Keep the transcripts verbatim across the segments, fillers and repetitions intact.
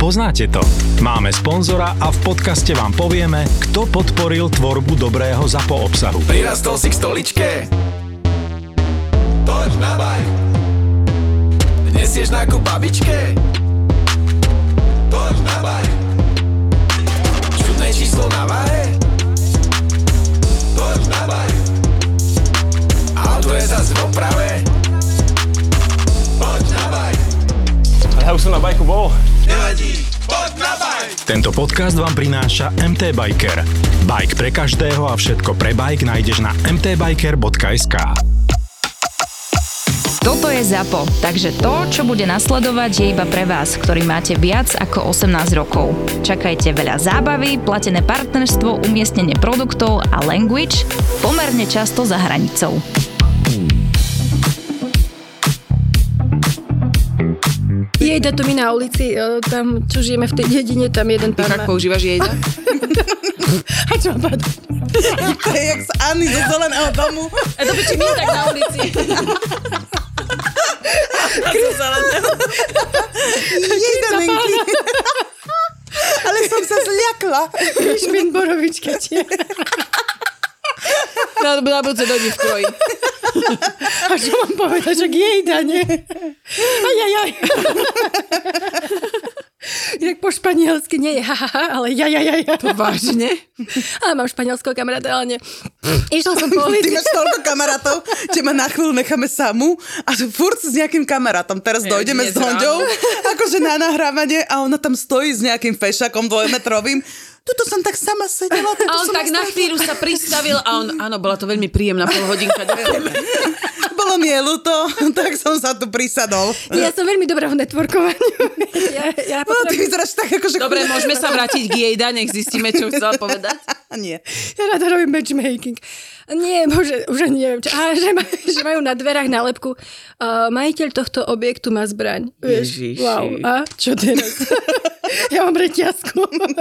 Poznáte to. Máme sponzora a v podcaste vám povieme, kto podporil tvorbu dobrého ZAPO obsahu. Prirastol si k stoličke? Toč na bajk. Nesieš nákup babičke? Toč na bajk. Čudné číslo na váhe? Toč na bajk. Auto je zas v oprave? Poď na bajk. Ja už som na bajku bol. Nevadí, poď na bajk. Tento podcast vám prináša em té Biker. Bike pre každého a všetko pre bike nájdeš na em té biker bodka es ká. Toto je ZAPO, takže to, čo bude nasledovať, je iba pre vás, ktorý máte viac ako osemnásť rokov. Čakajte veľa zábavy, platené partnerstvo, umiestnenie produktov a language pomerne často za hranicou. Jejda, to my na ulici, tam, čo žijeme v tej dedine, tam jeden Ty pán fakt má... používaš jejda? A čo mám padať? To je jak z Anny zo Zeleného domu. A to piči my tak na ulici. A zo Zeleného. Jejda, Nenky. Ale som sa zľakla. Špin borovička tie. Na budúce dojde v kroji. A čo mám povedať, že jejda, nie? Ajajaj. Inak po španielsky nie je ha-ha-ha, ale jajajaj. To vážne? Ale mám španielského kamaráta, ale nie. Išla som po ulici. Ty máš toľko kamarátov, že ma na chvíľu necháme samú a furt s nejakým kamarátom. Teraz Je, dojdeme s dnes Honďou, akože na nahrávanie a ona tam stojí s nejakým fešakom dvojmetrovým. Tuto som tak sama sedela. A on tak na chvíľu sa pristavil a on, áno, bola to veľmi príjemná polhodinka. Bolo mi je ľúto, tak som sa tu prisadol. Ja som veľmi dobrá v networkovaniu. Ja, ja No, ty vyzeráš tak akože... Dobre, môžeme sa vrátiť k jejda, nech zistíme, čo chcela povedať. Nie. Ja rada robím matchmaking. Nie, bože, už ani neviem čo. A že, maj, že majú na dverách nálepku uh, majiteľ tohto objektu má zbraň. Vieš, Ježiši. wow. A čo teraz? Ja mám reťazku.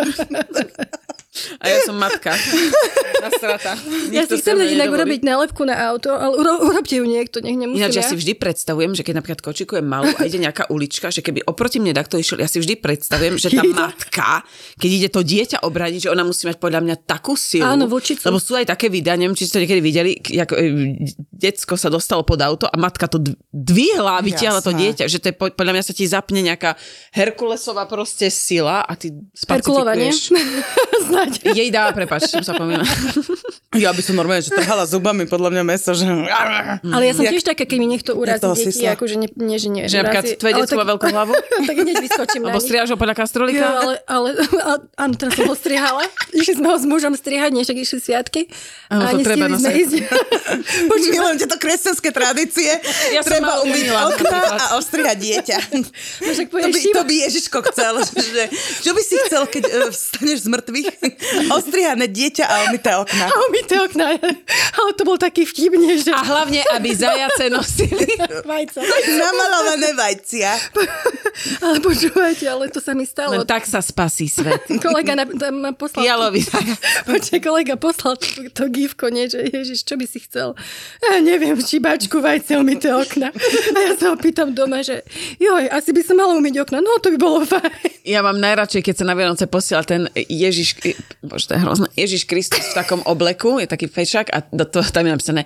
A ja som matka. Nasrata. Ja si chcem dať inak urobiť nálepku na auto, ale uro, urobte ju niekto, nech nemusím Ináč ja ja. si vždy predstavujem, že keď napríklad kočikujem malú a ide nejaká ulička, že keby oproti mne takto išiel, ja si vždy predstavujem, že tá matka, keď ide to dieťa obrániť, že ona musí mať podľa mňa takú silu. Áno, vočicu. Lebo sú aj také videa, neviem, či ste to niekedy videli, ako decko sa dostalo pod auto a matka to dvihla a vytiahla to dieťa, že to je, podľa mňa sa ti zapne nejaká Herkulesová proste sila a ty Herkulovanie. spacifikuješ. Jej dá, prepáč, som sa pomýla. Ja by som normálne, že trhala zubami podľa mňa meso, že... Ale ja som tiež taká, keď mi niekto urazí toho deti, sisla. akože nie, nie, že nie. Že napríklad urazí, tvoje ale detsko má veľkú hlavu? Tak hneď vyskočím na Alebo nich. strihaš ho podľa kastrolika? Jo, ale, ale, ale áno, teraz som ho strihala. Išli sme ho s mužom strihať, než tak išli sviatky. Áno, to treba nestihli sme nosať. ísť. Milujem tieto kresťanské tradície. Ja som Treba ma umyť umýla, okna napríklad. a ostrihať dieťa. No, však To povieš, by, Šimo, to by Ježiško chcel. Že, čo by si chcel, keď uh, vstaneš z mŕtvych? Ostrihané dieťa a umyté okna. a umyté okna. Ale to bol taký vtipne, že... A hlavne, aby zajace nosili. Vajca. Namalované vajcia. Ale počúvajte, ale to sa mi stalo. Len tak sa spasí svet. Kolega na, tam ma poslal... Fialový. Počkaj, kolega poslal to, to gifko, nie, že Ježiš, čo by si chcel? Ja neviem, či bačku, vajce, umyté okna. A ja sa ho pýtam doma, že joj, asi by som mala umyť okna. No, to by bolo fajn. Ja mám najradšej, keď sa na Vianoce posiela ten Ježiš, bože, to je hrozné, Ježiš Kristus v takom obleku, je taký fešák a do toho tam je napísané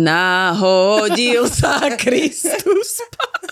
nahodil sa Kristus.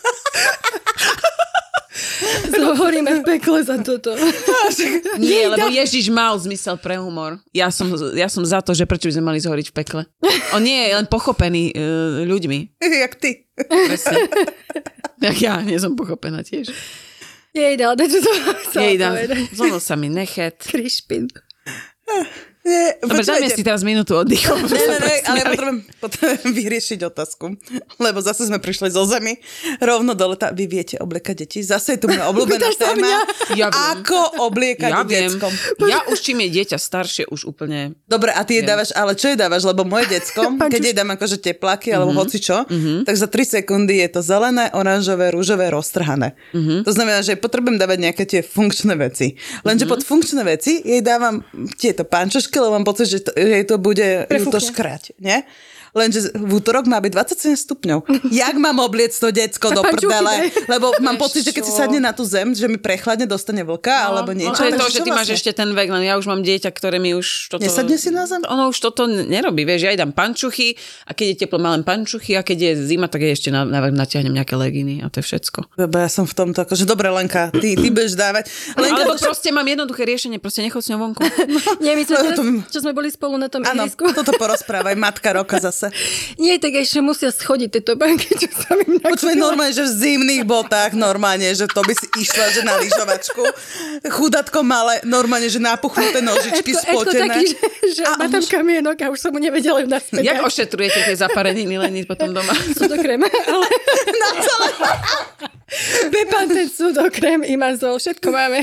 Hovoríme v pekle za toto. Nie, lebo Ježiš mal zmysel pre humor. Ja som, ja som za to, že prečo by sme mali zhoriť v pekle. On nie je len pochopený uh, ľuďmi. Jak ty. Presne. Jak ja, nie som pochopená tiež. Jejda, ale čo to chcela Jejda, povedať? zlomil sa mi nechet. Krišpin. Nie, Dobre, dajme si teraz minútu oddychu. Ne, ne, ne, ale ja potrebujem, potrebujem vyriešiť otázku. Lebo zase sme prišli zo zemi rovno do leta. Vy viete obliekať deti? Zase je tu moja obľúbená téma. Ja viem. Ako obliekať Ja viem. deckom. Ja už čím je dieťa staršie, už úplne... Dobre, a ty jej Viem. dávaš, ale čo jej dávaš? Lebo moje decko, keď jej dám akože tepláky alebo Mhm. hocičo, tak za tri sekundy je to zelené, oranžové, rúžové, roztrhané. Mhm. To znamená, že potrebujem dávať nejaké tie funkčné veci. Lenže Mhm. pod funkčné veci jej dávam tieto pančošky, lebo mám pocit, že, to, že jej to bude ju to škrať, nie? Lenže v útorok má byť dvadsaťsedem stupňov. Jak mám obliec to decko do prdele? Lebo mám pocit, že keď si sadne na tú zem, že mi prechladne, dostane vlka, no, alebo niečo. No, to je to, že ty máš ešte ten vek, len ja už mám dieťa, ktoré mi už toto... Nesadne si na zem? Ono už toto nerobí, vieš, ja jej dám pančuchy a keď je teplo, má len pančuchy a keď je zima, tak ja ešte na, na, natiahnem nejaké legíny a to je všetko. Lebo ja som v tomto, akože dobre, Lenka, ty, ty budeš dávať. Lenka, alebo proste mám jednoduché riešenie, proste nechod s ňou vonku. Nie, my sme teraz, čo sme boli spolu na tom áno, ihrisku. toto porozprávaj, matka roka zase. Nie, tak ešte musia schodiť tieto banky, čo sa im nakúpila. Počuj, normálne, že v zimných botách, normálne, že to by si išla, že na lyžovačku. Chudatko malé, normálne, že napuchnuté nožičky Edko, spotené. Edko taký, že, že A má tam už- kamienok a už som mu nevedela ju naspäť. Jak ošetrujete tie zapareniny Leny potom doma? Sudokrém, ale... Na celé. Pepa, ten sudokrém, imazol, všetko máme.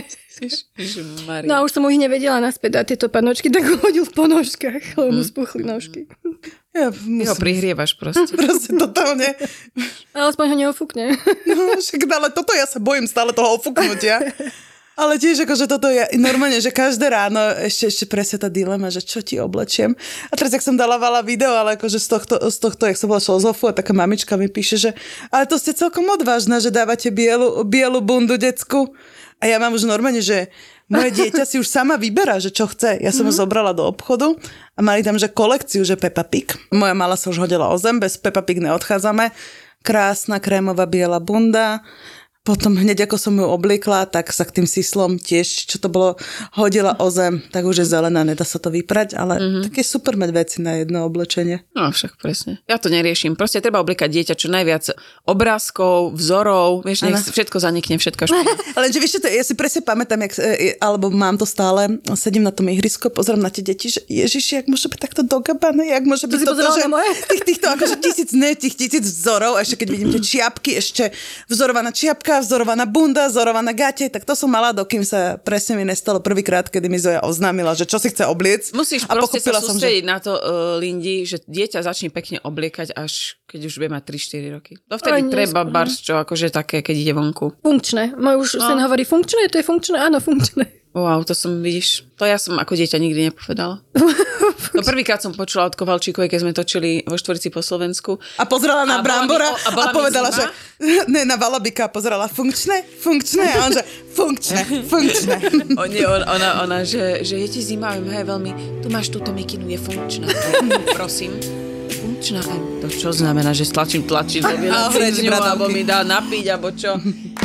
No a už som mu ich nevedela naspäť dať tieto panočky, tak ho hodil v ponožkách, lebo mu spuchli nožky. Ja Ty ho musím, prihrievaš proste. proste totálne. Ale aspoň ho neofúkne. No, však, ale toto ja sa bojím stále toho ofúknutia. Ale tiež akože toto je normálne, že každé ráno ešte, ešte presne tá dilema, že čo ti oblečiem. A teraz, jak som dávala video, ale akože z tohto, z tohto jak som bola šla z Zofu a taká mamička mi píše, že ale to ste celkom odvážna, že dávate bielu, bielu bundu decku. A ja mám už normálne, že moje dieťa si už sama vyberá, že čo chce. Ja som ho zobrala do obchodu a mali tam, že kolekciu, že Peppa Pig. Moja mala sa už hodila o zem, bez Peppa Pig neodchádzame. Krásna krémová biela bunda. Potom hneď ako som ju obliekla, tak sa k tým sislom tiež, čo to bolo, hodila o zem, tak už je zelená, nedá sa to vyprať, ale mm-hmm. tak je super mať veci na jedno oblečenie. No však presne. Ja to neriešim. Proste treba obliekať dieťa čo najviac obrázkov, vzorov, vieš, nech všetko zanikne, všetko špina. Lenže vieš, to, ja si presne pamätám, jak, alebo mám to stále, sedím na tom ihrisku, pozerám na tie deti, že ježiši, jak môže byť takto dogabané, jak môže byť si toto, pozerala že na moje? tých, týchto akože tisíc, ne, tých tisíc vzorov, a ešte keď vidím tie čiapky, ešte vzorovaná čiapka, vzorovaná bunda, vzorovaná gate, tak to som mala, dokým sa presne mi nestalo prvýkrát, kedy mi Zoja oznámila, že čo si chce obliec. Musíš a proste sa som, sústrediť že... na to, uh, Lindy, že dieťa začne pekne obliekať, až keď už bude mať tri štyri roky. Dovtedy Aj, treba neskôr. bars, čo akože také, keď ide vonku. Funkčné. Môj už No. sen hovorí funkčné, to je funkčné, áno, funkčné. Wow, to som, vidíš, to ja som ako dieťa nikdy nepovedala. No prvýkrát som počula od Kovalčíkovej, keď sme točili vo Štvorici po Slovensku. A pozrela na A bola mi- Brambora a a, bola mi povedala, zima? že... Ne, na Valabika pozerala funkčné, funkčné. A on že funkčné, funkčné. O nie, on, ona, ona, že, že je ti zima, hej, veľmi, tu máš túto mikinu, je funkčná. Prosím. Funkčná. Aj to čo znamená, že stlačím tlačidlo, A hreď vyľacím bradanky. alebo mi dá napiť, alebo čo.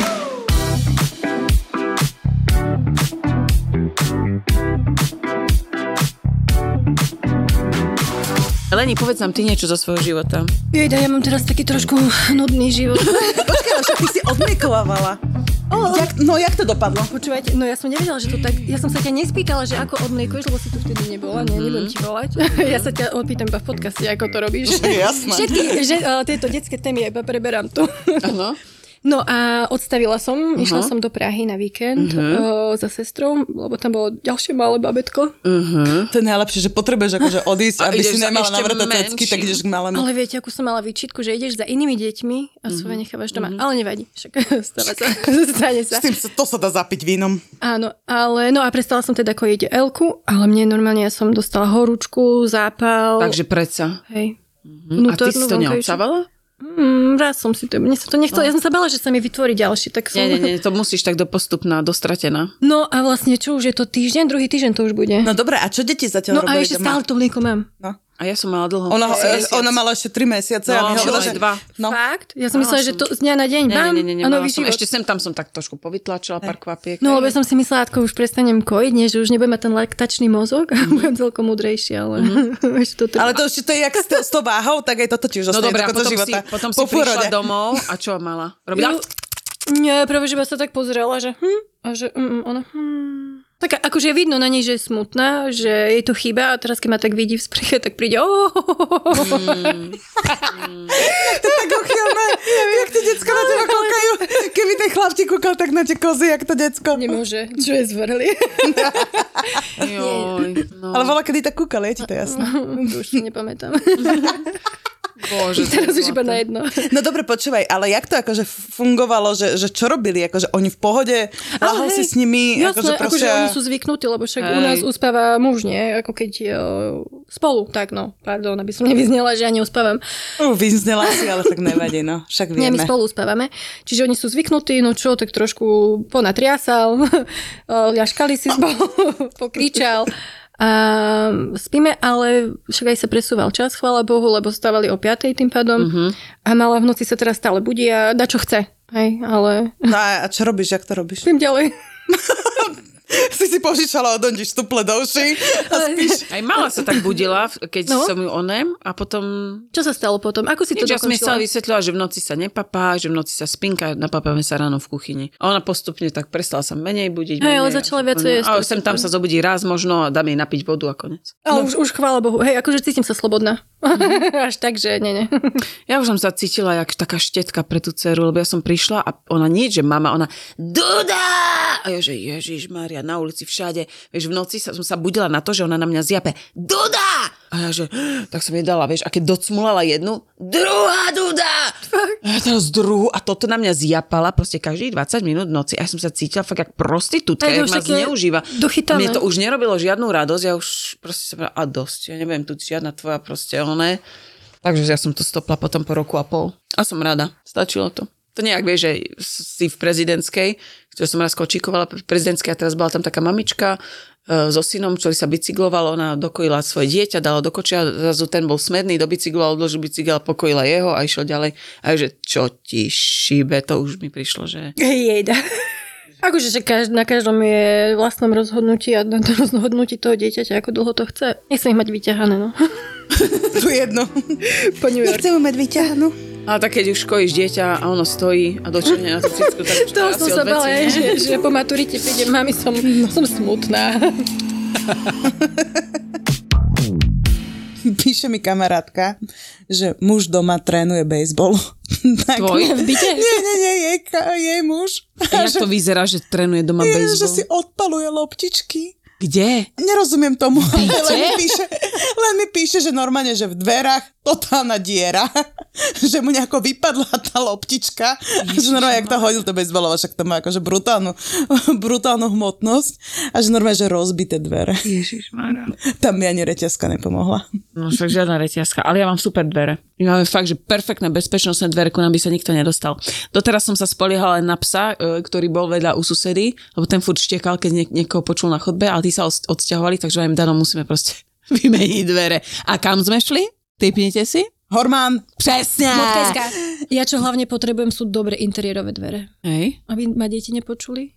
Leni, povedz nám ty niečo zo svojho života. Jejda, ja mám teraz taký trošku nudný život. Počkaj, ale však ty si odmiekovávala. Oh. Jak, no, jak to dopadlo? Počúvajte, no ja som nevedela, že to tak... Ja som sa ťa nespýtala, že ako odmliekuješ, lebo si tu vtedy nebola. Nie, nebudem ti volať. Ja sa ťa odpýtam iba v podcaste, ako to robíš. Jasné. Všetky, že, uh, tieto detské témy iba preberám tu. Áno. No a odstavila som, uh-huh. išla som do Prahy na víkend uh-huh. uh, za sestrou, lebo tam bolo ďalšie malé babetko. Uh-huh. To je najlepšie, že potrebuješ akože odísť, A aby ideš si za nemala ešte navratať menším. tecky, tak ideš k malému. Ale viete, ako som mala výčitku, že ideš za inými deťmi a svoje nechávaš doma. Ale nevadí, však stáva sa, stane sa. S tým sa, to sa dá zapiť vínom. Áno, ale no a prestala som teda kojiť Elku, ale mne normálne ja som dostala horúčku, zápal. Takže predsa. Hej. Hm. A ty si to vonkajšiu. neodsávala? Mm, raz som si to, mne sa to nechcelo, no. Ja som sa bála, že sa mi vytvorí ďalší, tak som... Nie, nie, nie, to musíš tak dopostupná, dostratená. No a vlastne čo už je to týždeň, druhý týždeň to už bude. No dobre, a čo deti No zatiaľ a robili ešte doma? stále to mlieko mám. No. A ja som mala dlho. Ona, Mesiac. ona mala ešte tri mesiace a No, mi hovorila, aj že... dva. No. Fakt? Ja som Mala myslela, že som. to z dňa na deň Nie, bám nie, nie, nie, a mala nový som. život. Ešte sem tam som tak trošku povytlačila pár kvapiek. No lebo som si myslela, ako už prestanem kojiť, nie, že už nebudem mať ten laktačný mozog a budem celkom múdrejší, ale ešte to trvá. Ale to ešte to je jak s, to, s tou váhou, tak aj toto ti už No zostane dobré, do a konca potom si, života. potom si Po prišla pôrode. domov a čo mala? Robila? Nie, práve, že iba sa tak pozrela, že hm, a že mm, ona hm. Tak akože je vidno na nej, že je smutná, že jej to chýba a teraz keď ma tak vidí v sprche, tak príde oh, Mm. To je tak ochylné, jak tie decka na teba kúkajú. Keby ten chlapčík kúkal tak na tie kozy, jak to decko. Nemôže, čo je zvrli. Joj, no. Ale voľa, kedy tak kúkali, je ti to jasné. Už si nepamätám. Bože, Teraz to už je iba zlaté. na jedno. No dobre, počúvaj, ale jak to akože fungovalo, že, že čo robili? Akože oni v pohode, lahol si s nimi, Jasné, akože akože proste... oni sú zvyknutí, lebo však Hej. u nás uspáva muž, nie? Ako keď uh, Spolu, tak no, pardon, aby som nevyznela, že ja neuspávam. Uh, vyznela si, ale tak nevadí, no. Však vieme. Nie, my spolu uspávame. Čiže oni sú zvyknutí, no čo, tak trošku ponatriasal, ľaškali si spolu, pokričal. A spíme, ale však aj sa presúval čas, chvála Bohu, lebo stávali o piatej tým pádom. Uh-huh. A mala v noci sa teraz stále budí a dá čo chce. Hej, ale... No a čo robíš, jak to robíš? Spím ďalej. Si si požičala od Ondiš tuple do uši a spíš. Aj mala sa tak budila, keď no. som ju onem a potom... Čo sa stalo potom? Ako si to Nič, ja som jej dokončila? stále vysvetlila, že v noci sa nepapá, že v noci sa spinka, napapáme sa ráno v kuchyni. A ona postupne tak prestala sa menej budiť. Hej, ale začala viac jesť. Ale sem tam sa zobudí raz možno a dám jej napiť vodu a konec. Ale no. už, už chvála Bohu. Hej, akože cítim sa slobodná. Až tak, že nie, nie. Ja už som sa cítila jak taká štetka pre tú dceru, lebo ja som prišla a ona nie, že mama, ona Duda! A ja, že Ježišmária, na ulici všade. Vieš, v noci sa, som sa budila na to, že ona na mňa zjape Duda! A ja, že tak som jej dala, vieš, a keď docmulala jednu, druhá Duda! A teraz druhú a toto na mňa zjapala proste každých dvadsať minút v noci a ja som sa cítila fakt jak prostitútka, jak ma zneužíva. Dochytané. Mne to už nerobilo žiadnu radosť, ja už proste som a dosť, ja neviem, tu žiadna tvoja proste oné. Takže ja som to stopla potom po roku a pol. A som rada, stačilo to. To nejak vieš, že si v prezidentskej, ktorú som raz kočíkovala v prezidentskej a teraz bola tam taká mamička e, so synom, ktorý sa bicykloval, ona dokojila svoje dieťa, dala do kočia, zrazu ten bol smedný, dobicykloval, odložil bicykel, pokojila jeho a išiel ďalej. A že čo ti šíbe, to už mi prišlo, že... Jejda. Akože, že každ- na každom je vlastnom rozhodnutí a na to rozhodnutí toho dieťaťa, ako dlho to chce. Nechcem ich mať vyťahané, no. Tu jedno. Po New York. Nechcem mať vyťahanú. Ale tak keď už kojíš dieťa a ono stojí a dočernie na tú cicku, tak už to To asi som sa odveci, bala, nie? že, že po maturite prídem, mami, som, som smutná. Píše mi kamarátka, že muž doma trénuje bejsbol. Tak, Tvoj? V byte? Nie, nie, nie, jej, jej muž. A jak to vyzerá, že trénuje doma Je, bejsbol? že si odpaluje loptičky. Kde? Nerozumiem tomu, ale len mi, píše, len mi píše, že normálne, že v dverách totálna diera, že mu nejako vypadla tá loptička, Ježiš, že normálne, jak to hodil to bejsbolova, však to má akože brutálnu, brutálnu hmotnosť a že normálne, že rozbité dvere. Ježišmária. Tam mi ani reťazka nepomohla. No však žiadna reťazka, ale ja mám super dvere. My máme fakt, že perfektné bezpečnostné dvere, ku nám by sa nikto nedostal. Doteraz som sa spoliehala len na psa, ktorý bol vedľa u susedy, lebo ten furt štekal, keď niek- niekoho počul na chodbe, ale tí sa odsťahovali, takže aj im Danom musíme proste vymeniť dvere. A kam sme šli? Typnite si? Hormán. Presne. Motkejská. Ja čo hlavne potrebujem sú dobré interiérové dvere. Hej. Aby ma deti nepočuli.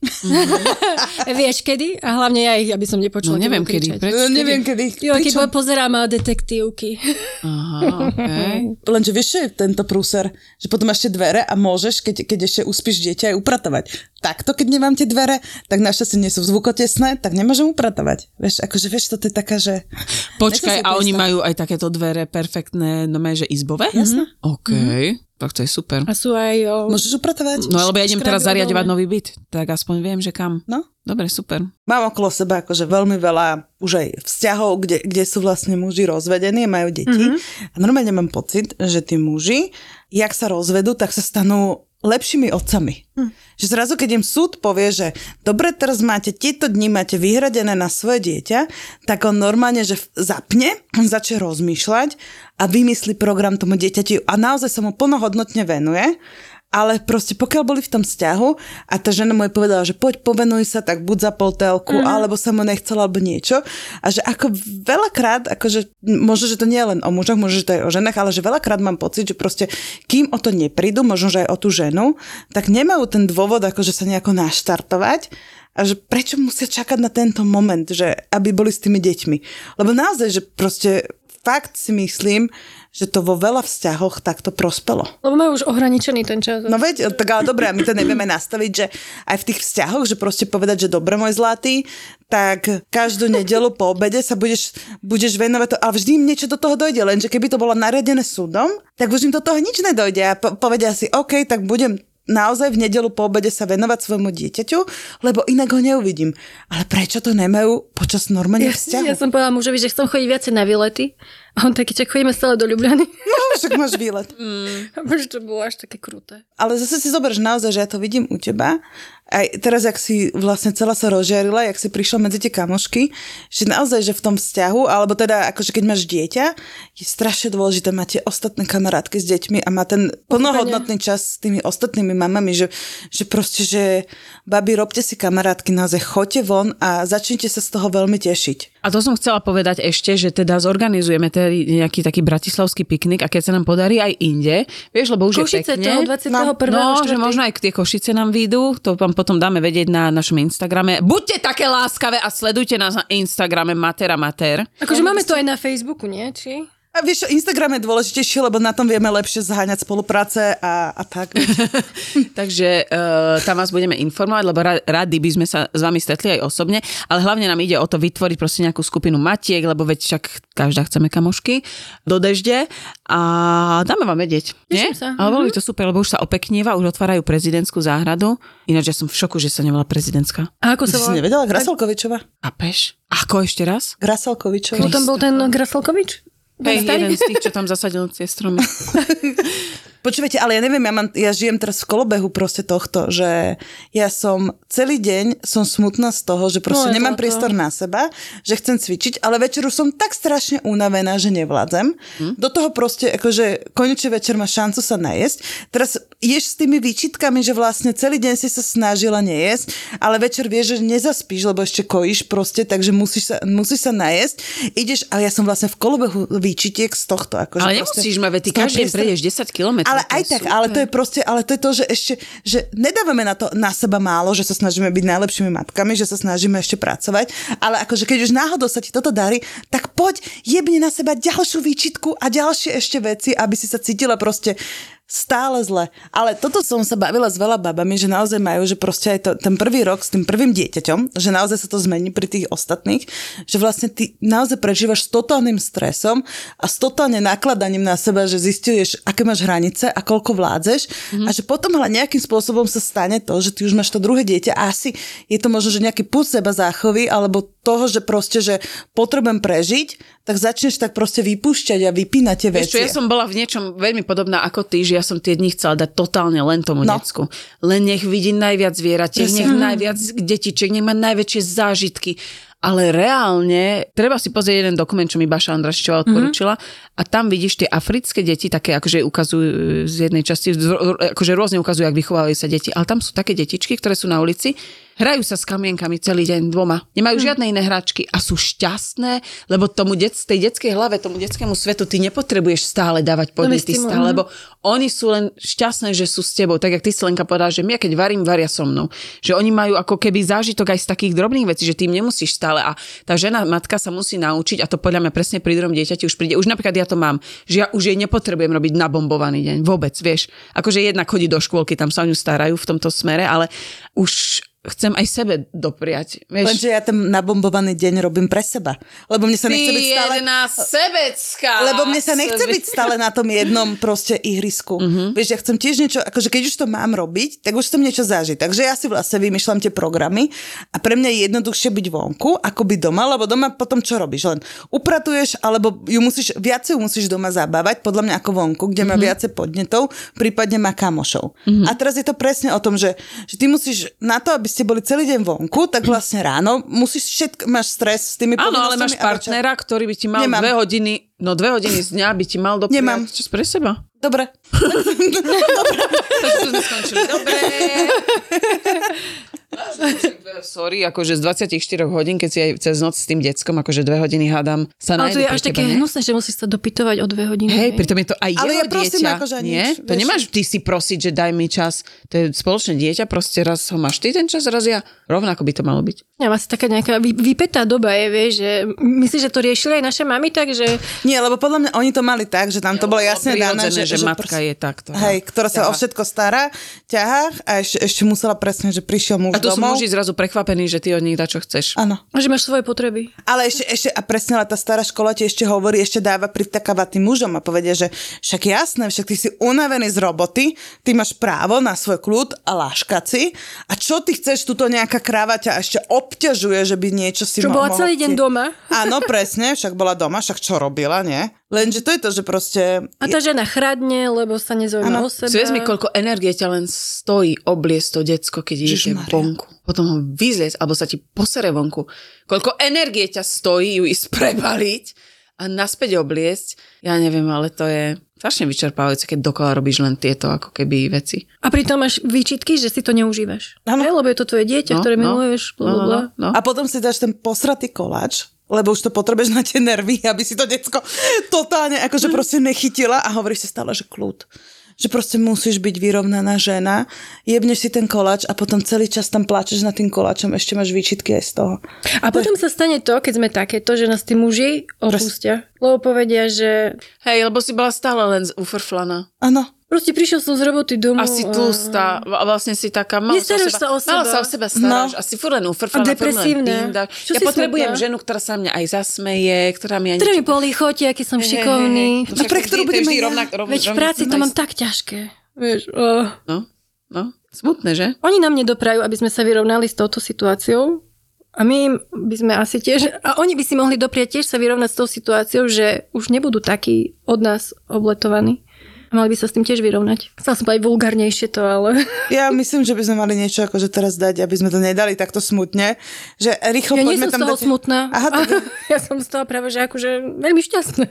Mm-hmm. Vieš kedy? A hlavne ja ich, aby som nepočula. No neviem kedy. Preč, No, neviem kedy. Jo, keď pozerám detektívky. Aha, okay. Lenže vieš, čo je tento prúser? Že potom máš tie dvere a môžeš, keď, keď ešte uspíš dieťa, aj upratovať. Takto, keď nemám tie dvere, tak našťastie nie sú zvukotesné, tak nemôžem upratovať. Vieš, akože vieš, toto je taká, že... Počkaj, a oni predstav. majú aj takéto dvere perfektné, no že izbové? Jasné. OK, mm-hmm. tak to je super. A sú aj... O... Môžeš upratovať? No lebo ja idem teraz škraby zariadovať odolné. nový byt, tak aspoň viem, že kam. No. Dobre, super. Mám okolo seba akože veľmi veľa už aj vzťahov, kde, kde sú vlastne muži rozvedení, majú deti. Mm-hmm. A normálne mám pocit, že tí muži, jak sa rozvedú, tak sa stanú lepšími otcami. Hm. Že zrazu, keď im súd povie, že dobre, teraz máte tieto dni, máte vyhradené na svoje dieťa, tak on normálne, že zapne, začne rozmýšľať a vymyslí program tomu dieťaťu a naozaj sa mu plnohodnotne venuje. Ale proste pokiaľ boli v tom vzťahu a tá žena mu jej povedala, že poď povenuj sa, tak buď za poltelku, mm-hmm. alebo sa mu nechcela, alebo niečo. A že ako veľakrát, akože možno, že to nie je len o mužoch, možno, že to je o ženách, ale že veľakrát mám pocit, že proste kým o to neprídu, možno, že aj o tú ženu, tak nemajú ten dôvod, akože sa nejako naštartovať. A že prečo musia čakať na tento moment, že aby boli s tými deťmi. Lebo naozaj, že proste fakt si myslím, že to vo veľa vzťahoch takto prospelo. Lebo majú už ohraničený ten čas. No veď, tak ale dobré, a my to nevieme nastaviť, že aj v tých vzťahoch, že proste povedať, že dobre, môj zlatý, tak každú nedeľu po obede sa budeš, budeš venovať to, ale vždy im niečo do toho dojde, lenže keby to bolo nariadené súdom, tak už im do toho nič nedojde a po- povedia si, OK, tak budem naozaj v nedeľu po obede sa venovať svojmu dieťaťu, lebo inak ho neuvidím. Ale prečo to nemajú počas normálnych Ja, vzťahov? ja som povedala mužovi, že chcem chodiť viacej na výlety. A on taký, čak chodíme stále do Ljubljany. No, však máš výlet. Mm. A možno to bolo až také kruté. Ale zase si zober, že naozaj, že ja to vidím u teba, aj teraz, jak si vlastne celá sa rozžiarila, jak si prišla medzi tie kamošky, že naozaj, že v tom vzťahu, alebo teda akože keď máš dieťa, je strašne dôležité mať tie ostatné kamarátky s deťmi a má ten plnohodnotný čas s tými ostatnými mamami, že, že proste, že babi, robte si kamarátky, naozaj choďte von a začnite sa z toho veľmi tešiť. A to som chcela povedať ešte, že teda zorganizujeme tedy nejaký taký bratislavský piknik a keď sa nám podarí aj inde, vieš, lebo už Košice je pekne. toho dvadsiateho prvého No, že možno aj tie Košice nám vyjdú, to vám potom dáme vedieť na našom Instagrame. Buďte také láskavé a sledujte nás na Instagrame Matera Mater. Akože máme to aj na Facebooku, nie? Či? A vieš, Instagram je dôležitejší, lebo na tom vieme lepšie zháňať spolupráce a, a tak. Takže uh, tam vás budeme informovať, lebo radi by sme sa s vami stretli aj osobne, ale hlavne nám ide o to vytvoriť proste nejakú skupinu matiek, lebo veď však každá chceme kamošky do dežde a dáme vám vedieť. Nie? Sa. Ale bolo by to super, lebo už sa opeknieva, už otvárajú prezidentskú záhradu. Ináč ja som v šoku, že sa nevolá prezidentská. A ako Ty sa si volá? nevedela? Grasalkovičová. A peš? Ako ešte raz? Grasalkovičová. Kto tam bol ten Grasalkovič? Hej, jeden z tých, čo tam zasadil tie stromy. Počúvajte, ale ja neviem, ja, mám, ja žijem teraz v kolobehu proste tohto, že ja som celý deň som smutná z toho, že proste no, nemám to, priestor to. na seba, že chcem cvičiť, ale večer už som tak strašne unavená, že nevládzem. Hm? Do toho proste, akože konečne večer máš šancu sa najesť. Teraz ješ s tými výčitkami, že vlastne celý deň si sa snažila nejesť, ale večer vieš, že nezaspíš, lebo ešte kojíš proste, takže musíš sa, musíš sa najesť. Ideš, ale ja som vlastne v kolobehu výčitiek z tohto. Akože ale nemusíš mať, ty každý deň prejdeš desať kilometrov. Ale aj tak, super. ale to je proste, ale to je to, že ešte, že nedávame na to na seba málo, že sa snažíme byť najlepšími matkami, že sa snažíme ešte pracovať, ale akože keď už náhodou sa ti toto darí, tak poď, jebni na seba ďalšiu výčitku a ďalšie ešte veci, aby si sa cítila proste stále zle. Ale toto som sa bavila s veľa babami, že naozaj majú, že proste aj to, ten prvý rok s tým prvým dieťaťom, že naozaj sa to zmení pri tých ostatných, že vlastne ty naozaj prežívaš s totálnym stresom a s totálne nakladaním na seba, že zistíš, aké máš hranice a koľko vládzeš mm-hmm. a že potom ale nejakým spôsobom sa stane to, že ty už máš to druhé dieťa a asi je to možno, že nejaký pud seba záchovy alebo toho, že proste, že potrebujem prežiť, tak začneš tak proste vypúšťať a vypínať tie veci. Vieš čo, ja som bola v niečom veľmi podobná ako ty, že ja som tie dni chcela dať totálne len tomu no. decku. Len nech vidí najviac zvieratiek, nech najviac detičiek, nech má najväčšie zážitky. Ale reálne, treba si pozrieť jeden dokument, čo mi Baša Andrašičová odporúčila mm-hmm. a tam vidíš tie africké deti, také akože ukazujú z jednej časti, akože rôzne ukazujú, jak vychovávajú sa deti, ale tam sú také detičky, ktoré sú na ulici, hrajú sa s kamienkami celý deň dvoma. Nemajú hmm. žiadne iné hračky a sú šťastné, lebo tomu det, tej detskej hlave, tomu detskému svetu ty nepotrebuješ stále dávať podnety no, stále, lebo oni sú len šťastné, že sú s tebou. Tak jak ty si Lenka povedala, že ja keď varím, varia so mnou. Že oni majú ako keby zážitok aj z takých drobných vecí, že ty im nemusíš stále a tá žena, matka sa musí naučiť a to podľa mňa presne pri druhom dieťati už príde. Už napríklad ja to mám, že ja už jej nepotrebujem robiť nabombovaný deň. Vôbec, vieš. Akože jedna chodí do škôlky, tam sa o ňu starajú v tomto smere, ale už chcem aj sebe dopriať. Vieš? Lenže ja ten nabombovaný deň robím pre seba. Lebo mne sa Ty nechce byť stále... jedna sebecká. Lebo mne sa nechce byť stále na tom jednom proste ihrisku. Uh-huh. Vieš, ja chcem tiež niečo, akože keď už to mám robiť, tak už chcem niečo zažiť. Takže ja si vlastne vymýšľam tie programy a pre mňa je jednoduchšie byť vonku, ako byť doma, lebo doma potom čo robíš? Len upratuješ, alebo ju musíš, viacej musíš doma zabávať, podľa mňa ako vonku, kde má uh-huh. viacej podnetov, prípadne má kamošov. Uh-huh. A teraz je to presne o tom, že, že ty musíš na to, aby ste boli celý deň vonku, tak vlastne ráno musíš všetko, máš stres s tými povinnosťami. Áno, ale máš partnera, ktorý by ti mal Nemám. dve hodiny, no dve hodiny z dňa by ti mal dopriať. Nemám. Čas pre seba. Dobre. Dobre. Takže tu sme skončili. Dobre. Sorry, akože z dvadsaťštyri hodín, keď si aj cez noc s tým deckom, akože dve hodiny hádam sa nájdu. Ale to je až také ne? hnusné, že musíš sa dopytovať o dve hodiny. Hej, pritom je to aj ale jeho ja prosím, dieťa. akože nie? nič, To vieš. nemáš ty si prosiť, že daj mi čas. To je spoločné dieťa, proste raz ho máš ty ten čas, raz ja. Rovnako by to malo byť. Ja, asi taká nejaká vy, vypätá doba je, vieš, že myslíš, že to riešili aj naše mami tak, že... Nie, lebo podľa mňa oni to mali tak, že tam to bolo jasne dané, že, že, že matka proste, je takto. Hej, ktorá sa ťahá. o všetko stará, ťahá a ešte, ešte musela presne, že prišiel muž A tu sú domov. muži zrazu prekvapení, že ty od nich dá, čo chceš. Áno. A že máš svoje potreby. Ale ešte, ešte, a presne tá stará škola ti ešte hovorí, ešte dáva pritakávať tým mužom a povedia, že však jasné, však ty si unavený z roboty, ty máš právo na svoj kľud a láškať si. A čo ty chceš, tuto nejaká kráva ťa ešte obťažuje, že by niečo si Čo mo- bola mohol celý deň chcieť. doma. Áno, presne, však bola doma, však čo robila, nie? Lenže to je to, že proste... A tá žena chradne, lebo sa nezaujíma o seba. Si vezmi, koľko energie ťa len stojí obliecť to decko, keď idete vonku. Potom ho vyzliec, alebo sa ti posere vonku. Koľko energie ťa stojí ju ísť prebaliť a naspäť obliecť. Ja neviem, ale to je strašne vyčerpávajúce, keď dokola robíš len tieto ako keby veci. A pritom máš výčitky, že si to neužívaš. Áno. Lebo je to tvoje dieťa, No, ktoré no, miluješ. no, no, no. A potom si dáš ten posratý koláč, lebo už to potrebuješ na tie nervy, aby si to decko totálne akože proste nechytila a hovoríš si stále, že kľud. Že proste musíš byť vyrovnaná žena, jebneš si ten koláč a potom celý čas tam pláčeš nad tým koláčom, ešte máš výčitky aj z toho. A potom sa stane to, keď sme takéto, že nás tí muži opustia. Lebo povedia, že Hej, lebo si bola stále len z ufrflana. Áno. proste prišiel som z roboty domov. A si tlustá, a vlastne si taká, mala sa o Nestaráš seba, sa o seba. mala sa o seba staráš, No. a si furt len ufrflana, A depresívne. Čo Ja si potrebujem smutná? ženu, ktorá sa mňa aj zasmeje, ktorá mi ani... Ktorá mi políchoti, aký som šikovný. A pre ktorú budeme ja? Veď v práci to mám tak ťažké. Vieš, oh. No, no, smutné, že? Oni nám nedoprajú, aby sme sa vyrovnali s touto situáciou. A my im by sme asi tiež... A oni by si mohli doprieť tiež sa vyrovnať s tou situáciou, že už nebudú takí od nás obletovaní. A mali by sa s tým tiež vyrovnať. Chcela som povedať vulgárnejšie to, ale... Ja myslím, že by sme mali niečo akože teraz dať, aby sme to nedali takto smutne. Že rýchlo Ja nie poďme som tam z toho dať... smutná. Aha, tak... Ja som z toho práve, že akože veľmi šťastná.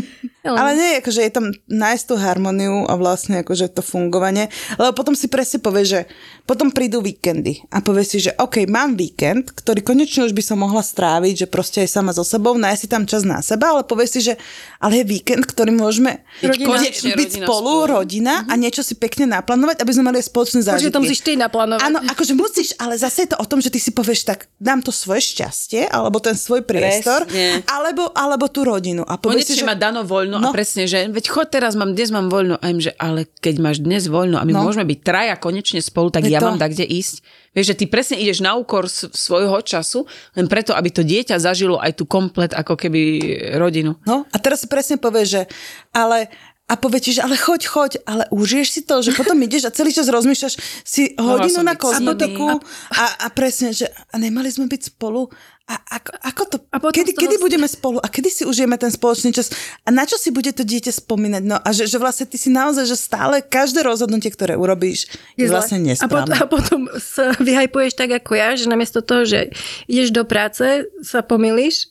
Ale nie, akože je tam nájsť tú harmóniu a vlastne akože to fungovanie. Lebo potom si presne povie, že potom prídu víkendy a povie si, že OK, mám víkend, ktorý konečne už by som mohla stráviť, že proste aj sama so sebou, nájsť si tam čas na seba, ale povie si, že ale je víkend, ktorý môžeme Rodina. konečne byť Rodina spolu, spolu. rodina a niečo si pekne naplánovať, aby sme mali aj spoločné zážitky. Že to musíš ty naplánovať. Áno, akože musíš, ale zase je to o tom, že ty si povieš tak, dám to svoje šťastie, alebo ten svoj priestor, Presne. alebo, alebo tú rodinu. A povieš si, Konečne že... má Dano voľno No. a presne, že veď chod teraz, mám, dnes mám voľno. A im, že ale keď máš dnes voľno a my No. môžeme byť traja konečne spolu, tak Je ja to. mám tak kde ísť. Vieš, že ty presne ideš na úkor s- svojho času, len preto, aby to dieťa zažilo aj tú komplet ako keby rodinu. No a teraz si presne povieš, že ale a povie ti, že ale choď, choď, ale užiješ si to, že potom ideš a celý čas rozmýšľaš si hodinu som na byť kozmetiku s a, a presne, že a nemali sme byť spolu a ako, ako to, A potom kedy, z toho kedy st- budeme spolu a kedy si užijeme ten spoločný čas a na čo si bude to dieťa spomínať, no a že, že vlastne ty si naozaj, že stále každé rozhodnutie, ktoré urobíš, je, zle. vlastne a, pot- nesprávne. a potom sa vyhajpuješ tak ako ja, že namiesto toho, že ideš do práce, sa pomýliš,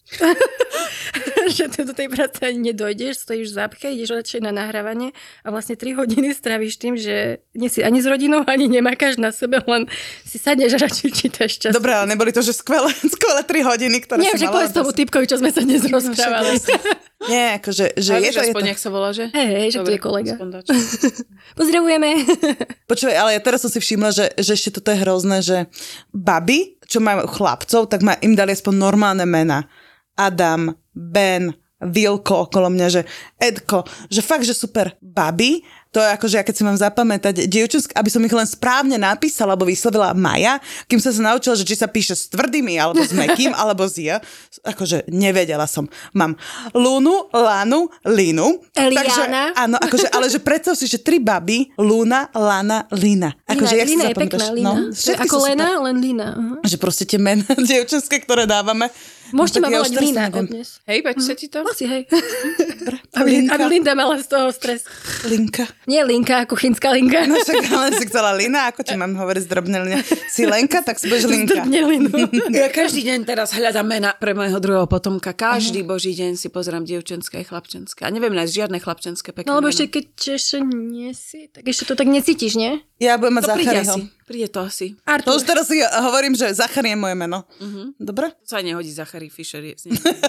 že ty do tej práce ani nedojdeš, stojíš v zápche, ideš radšej na nahrávanie a vlastne tri hodiny stráviš tým, že nie si ani s rodinou, ani nemákaš na sebe, len si sadneš a radšej čítaš čas. Dobre, ale neboli to, že skvelé, skvelé tri hodiny, ktoré Nie, si že mala. povedz tomu typkovi, čo sme sa dnes rozprávali. Nie, akože, že A je vieš to, je aspoň, to. jak sa volá, že? Hej, hej, že tu Dobre, je kolega. aspoň dač. Pozdravujeme. Počúvaj, ale ja teraz som si všimla, že, že ešte toto je hrozné, že baby, čo majú chlapcov, tak ma, im dali aspoň normálne mená. Adam, Ben, Vilko okolo mňa, že Edko, že fakt, že super baby, to je akože, ja keď si mám zapamätať dievčenské, aby som ich len správne napísala, alebo vyslovila Maja, kým som sa naučila, že či sa píše s tvrdými, alebo s mäkkým, alebo s ja, akože nevedela som. Mám Lunu, Lanu, Linu. Eliana. Takže, áno, akože, ale že predstav si, že tri baby, Luna, Lana, Lina. Akože, jak si Lina je zapamätáš? pekná, Lina. No, To je všetky ako sú super. Lena, len Lina. Uh-huh. Že proste tie mená dievčenské, ktoré dávame. Môžete no, ma tak ja volať už teraz Lina neviem. od dnes. Hej, páči sa ti to? Asi, hej. Aby, Linka. aby Linda mala z toho stres. Linka. Nie Linka, ako chinská Linka. No však ale si chcela Lina, ako ti mám hovoriť zdrobne Lina. Si Lenka, tak si budeš Linka. Nie Linu. Ja každý deň teraz hľadám mena pre môjho druhého potomka. Každý boží deň si pozerám dievčenské a chlapčenské. A neviem nájsť žiadne chlapčenské pekné No lebo meno. ešte keď ešte nie si, tak ešte to tak necítiš, nie? Ja budem mať To príde Zachariho. asi. Príde to asi. To Artur. už teraz si hovorím, že Zachary je moje meno. Dobre? To sa nehodí Zachary Fischer. Je,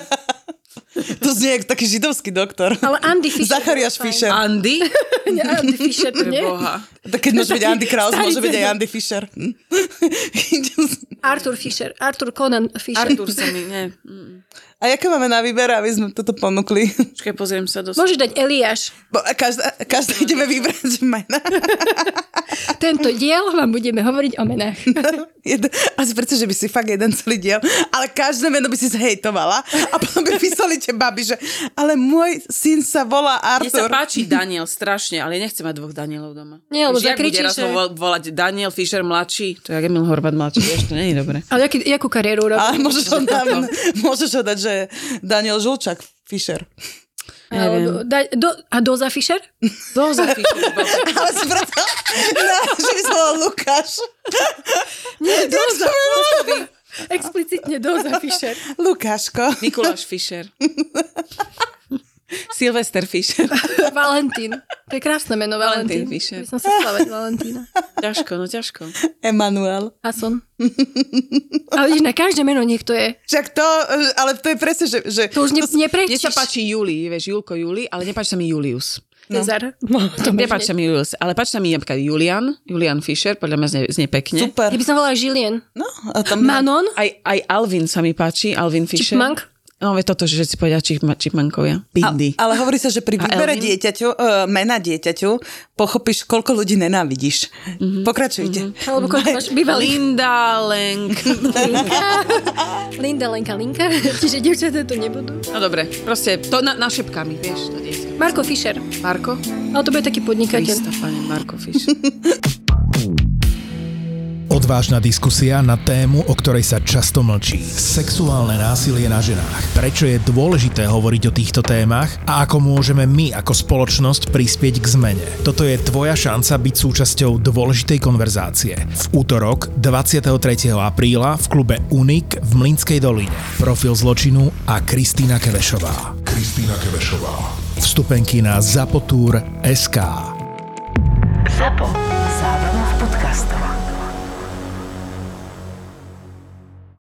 To znie jak taký židovský doktor. Ale Andy Fisher. Zachariáš Fischer. Andy? Nie, Andy Fisher, to Pre nie? Boha. Tak keď môže byť Andy Kraus, Starý môže byť aj cez- Andy Fischer. Arthur Fisher. Arthur Conan Fisher. Artur sa mi, ne. Mm. A jaké máme na výber, aby sme toto ponúkli? Počkaj, pozriem sa do... Môžeš dať Eliáš. Bo každá, každá ideme vybrať mena. Tento diel vám budeme hovoriť o menách. Jeden, asi preto, že by si fakt jeden celý diel, ale každé meno by si zhejtovala a potom by písali tie baby, že ale môj syn sa volá Mne sa Artur. páči Daniel strašne, ale ja nechcem mať dvoch Danielov doma. Nie, lebo Vieš, jak bude zakričíš, raz že- ho vo- volať Daniel Fischer mladší? To je jak Emil Horvat mladší, vieš, to nie je dobré. Ale jaký, jakú kariéru robí? Ale môžeš ho, dať, môžeš ho dať, že Daniel Žulčák Fischer. Alebo, daj, do, a Doza Fischer? Doza Fischer. Ale si preto, no, že by som bol Lukáš. Nie, Doza. Explicitne Doza Fischer. Lukáško. Mikuláš Fischer. Sylvester Fischer. Valentín. To je krásne meno, Valentín Valentín. Fischer. By som sa slavať Valentína. Ťažko, no ťažko. Emanuel. Ason. Ale vidíš, na každé meno niekto je. Však to, ale to je presne, že... že To už ne, Mne neprečíš. sa páči Juli, vieš, Julko, Juli, ale nepáči sa mi Julius. Cezar. No, to Nepáči sa mi Julius, ale páči sa mi napríklad Julian, Julian Fischer, podľa mňa znie, znie pekne. Super. Ja by som volala Julien. No, a tam... Manon. Aj, aj Alvin sa mi páči, Alvin Fischer. Chipmunk. No, vie toto, že si povedia čip, čipmankovia. Bindi. A, ale hovorí sa, že pri A výbere Elvin? dieťaťu, uh, mena dieťaťu, pochopíš, koľko ľudí nenávidíš. Mm-hmm. Pokračujte. Mm-hmm. Alebo koľko máš bývalý. Linda, Lenka. Linda, Lenka, Linka. Čiže dievčatá to nebudú. No dobre, proste to na, našepkami, vieš, to dieťa. Marko Fischer. Marko? Ale to bude taký podnikateľ. Krista, pane, Marko Fischer. Odvážna diskusia na tému, o ktorej sa často mlčí. Sexuálne násilie na ženách. Prečo je dôležité hovoriť o týchto témach a ako môžeme my ako spoločnosť prispieť k zmene. Toto je tvoja šanca byť súčasťou dôležitej konverzácie. V útorok dvadsiateho tretieho apríla v klube Unik v Mlynskej doline. Profil zločinu a Kristýna Kevešová. Kristýna Kevešová. Vstupenky na zapotur bodka es ká. Zapo.